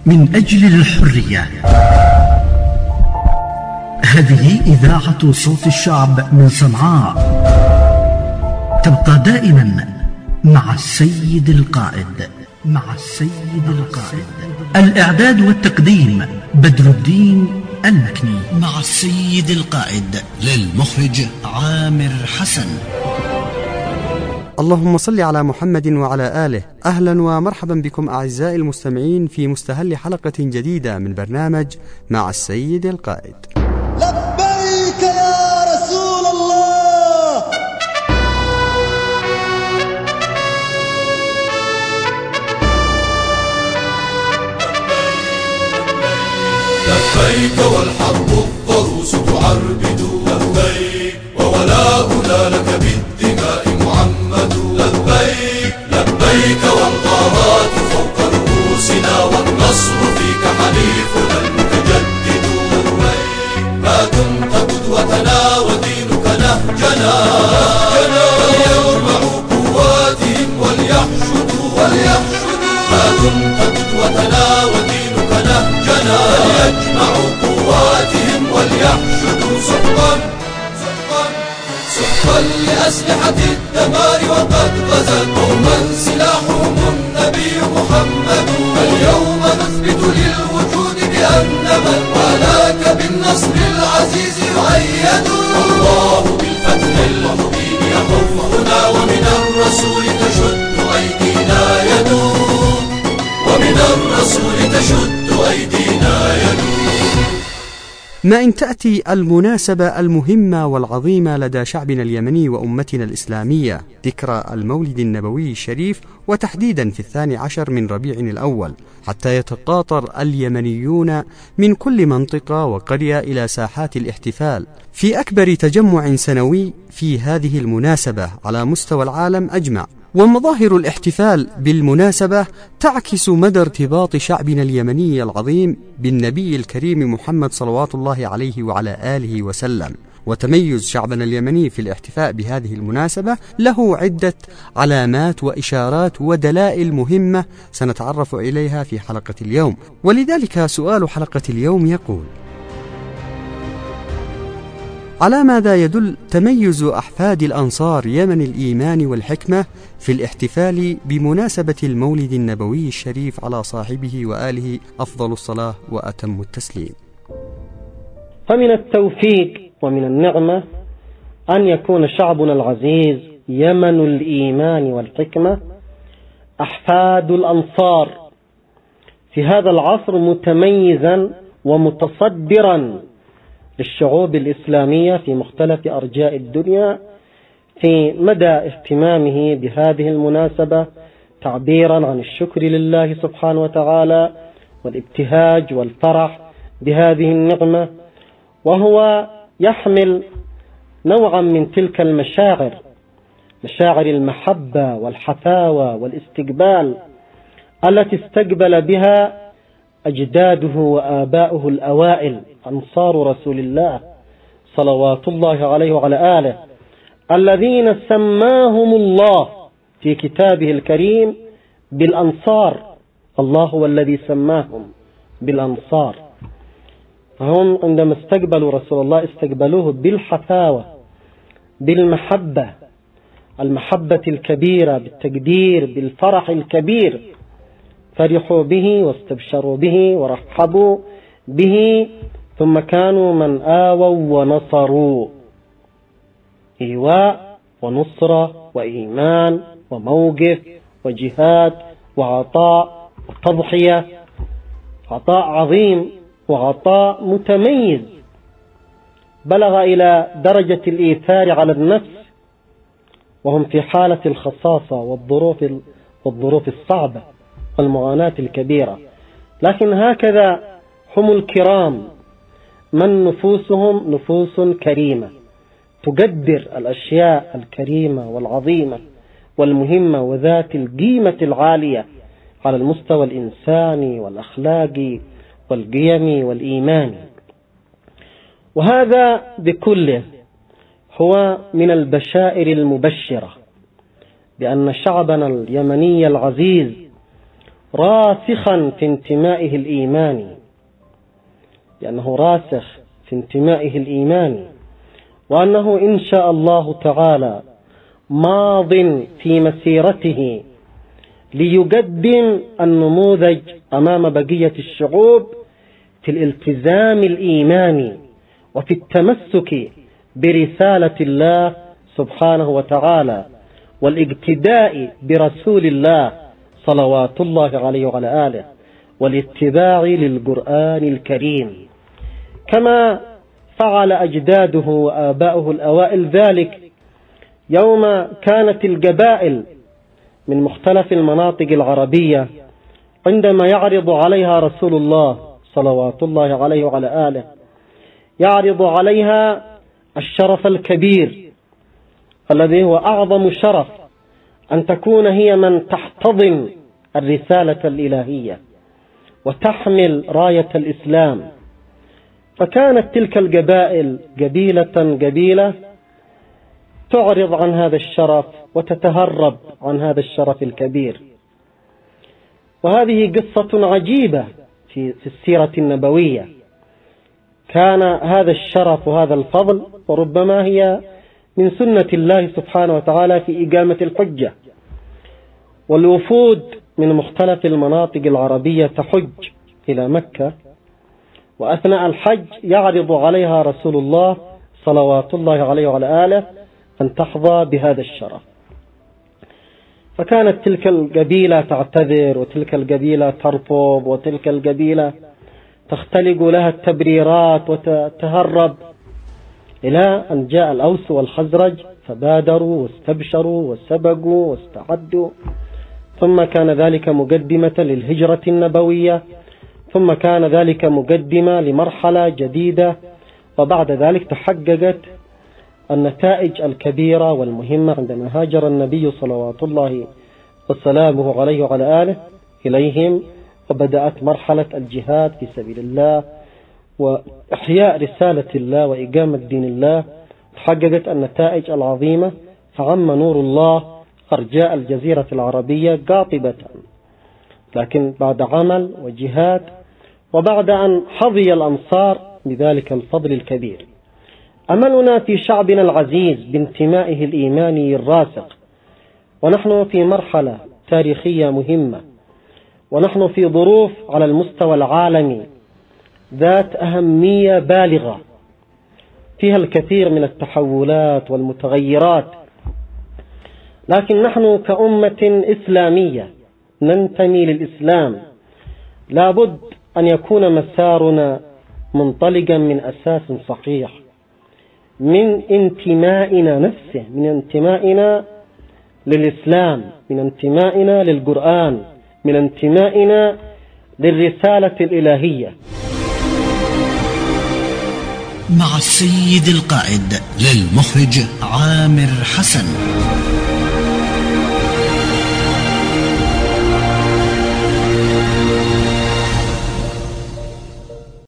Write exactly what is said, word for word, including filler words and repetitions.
من أجل الحرية. هذه إذاعة صوت الشعب من صنعاء، تبقى دائما مع السيد القائد. مع السيد القائد. الإعداد والتقديم بدر الدين المكني. مع السيد القائد للمخرج عامر حسن. اللهم صل على محمد وعلى آله. أهلا ومرحبا بكم أعزائي المستمعين في مستهل حلقة جديدة من برنامج مع السيد القائد. لبيك يا رسول الله. لبيك والحرب الضروس تعربد، لبيك وولاؤنا لك بالدماء محمد، لبيك لبيك والغارات فوق رؤوسنا والنصر فيك حليفنا المتجدد، لبيك ما كنت قدوتنا ودينك نهجنا، فليجمعوا قواتهم وليحشدوا وليحشدوا ما كنت قدوتنا ودينك نهجنا، فليجمعوا قواتهم وليحشدوا سحقا سحقا سحقا لأسلحة الدمار وقد غزت قوما سلاحهم النبي محمد، فاليوم نثبت للوجود بأن من والاك بالنصر العزيز يؤيد، الله بالفتح المبين يحفنا ومن الرسول تشد أيدينا يد، ومن الرسول تشد أيدينا يد. ما إن تأتي المناسبة المهمة والعظيمة لدى شعبنا اليمني وأمتنا الإسلامية ذكرى المولد النبوي الشريف، وتحديدا في الثاني عشر من ربيع الأول، حتى يتقاطر اليمنيون من كل منطقة وقرية إلى ساحات الاحتفال في أكبر تجمع سنوي في هذه المناسبة على مستوى العالم أجمع. ومظاهر الاحتفال بالمناسبة تعكس مدى ارتباط شعبنا اليمني العظيم بالنبي الكريم محمد صلوات الله عليه وعلى آله وسلم. وتميز شعبنا اليمني في الاحتفاء بهذه المناسبة له عدة علامات وإشارات ودلائل مهمة سنتعرف إليها في حلقة اليوم. ولذلك سؤال حلقة اليوم يقول: على ماذا يدل تميز أحفاد الأنصار يمن الإيمان والحكمة في الاحتفال بمناسبة المولد النبوي الشريف على صاحبه وآله أفضل الصلاة وأتم التسليم؟ فمن التوفيق ومن النعمة أن يكون شعبنا العزيز يمن الإيمان والحكمة أحفاد الأنصار في هذا العصر متميزا ومتصدرا للشعوب الإسلامية في مختلف أرجاء الدنيا في مدى اهتمامه بهذه المناسبة، تعبيرا عن الشكر لله سبحانه وتعالى والابتهاج والفرح بهذه النعمة. وهو يحمل نوعا من تلك المشاعر، مشاعر المحبة والحفاوة والاستقبال التي استقبل بها أجداده وآباؤه الأوائل أنصار رسول الله صلوات الله عليه وعلى آله، الذين سماهم الله في كتابه الكريم بالأنصار. الله هو الذي سماهم بالأنصار. فهم عندما استقبلوا رسول الله استقبلوه بالحفاوة، بالمحبة، المحبة الكبيرة، بالتقدير، بالفرح الكبير، فرحوا به واستبشروا به ورحبوا به، ثم كانوا من آووا ونصروا، إيواء ونصرة وإيمان وموقف وجهاد وعطاء وتضحية، عطاء عظيم وعطاء متميز بلغ إلى درجة الإيثار على النفس، وهم في حالة الخصاصة والظروف والظروف الصعبة والمعاناة الكبيرة. لكن هكذا هم الكرام، من نفوسهم نفوس كريمة تقدر الأشياء الكريمة والعظيمة والمهمة وذات القيمة العالية على المستوى الإنساني والأخلاقي والقيمي والإيماني. وهذا بكله هو من البشائر المبشرة بأن شعبنا اليمني العزيز راسخا في انتمائه الإيماني، لأنه راسخ في انتمائه الإيماني، وأنه إن شاء الله تعالى ماض في مسيرته ليقدم النموذج أمام بقية الشعوب في الالتزام الإيماني وفي التمسك برسالة الله سبحانه وتعالى والاقتداء برسول الله صلوات الله عليه وعلى آله والاتباع للقرآن الكريم، كما فعل أجداده وآباؤه الأوائل ذلك يوم كانت القبائل من مختلف المناطق العربية عندما يعرض عليها رسول الله صلوات الله عليه وعلى آله يعرض عليها الشرف الكبير الذي هو أعظم شرف، أن تكون هي من تحتضن الرسالة الإلهية وتحمل راية الإسلام. فكانت تلك القبائل قبيلة قبيلة تعرض عن هذا الشرف وتتهرب عن هذا الشرف الكبير. وهذه قصة عجيبة في السيرة النبوية. كان هذا الشرف وهذا الفضل، وربما هي من سنة الله سبحانه وتعالى في إقامة الحجة، والوفود من مختلف المناطق العربية تحج إلى مكة، وأثناء الحج يعرض عليها رسول الله صلوات الله عليه وعلى آله أن تحظى بهذا الشرف. فكانت تلك القبيلة تعتذر، وتلك القبيلة ترفض، وتلك القبيلة تختلق لها التبريرات وتتهرب، إلى أن جاء الأوس والخزرج فبادروا واستبشروا وسبقوا واستعدوا، ثم كان ذلك مقدمة للهجرة النبوية، ثم كان ذلك مقدمة لمرحلة جديدة، وبعد ذلك تحققت النتائج الكبيرة والمهمة عندما هاجر النبي صلوات الله وسلامه عليه وعلى آله إليهم، وبدأت مرحلة الجهاد في سبيل الله وإحياء رسالة الله وإقامة دين الله. تحققت النتائج العظيمة، فعم نور الله أرجاء الجزيرة العربية قاطبة، لكن بعد عمل وجهاد، وبعد أن حظي الأنصار بذلك الفضل الكبير. أملنا في شعبنا العزيز بانتمائه الإيماني الراسخ، ونحن في مرحلة تاريخية مهمة، ونحن في ظروف على المستوى العالمي ذات أهمية بالغة، فيها الكثير من التحولات والمتغيرات، لكن نحن كأمة إسلامية ننتمي للإسلام لابد أن يكون مسارنا منطلقا من أساس صحيح، من انتمائنا نفسه، من انتمائنا للإسلام، من انتمائنا للقرآن، من انتمائنا للرسالة الإلهية. مع السيد القائد للمخرج عامر حسن.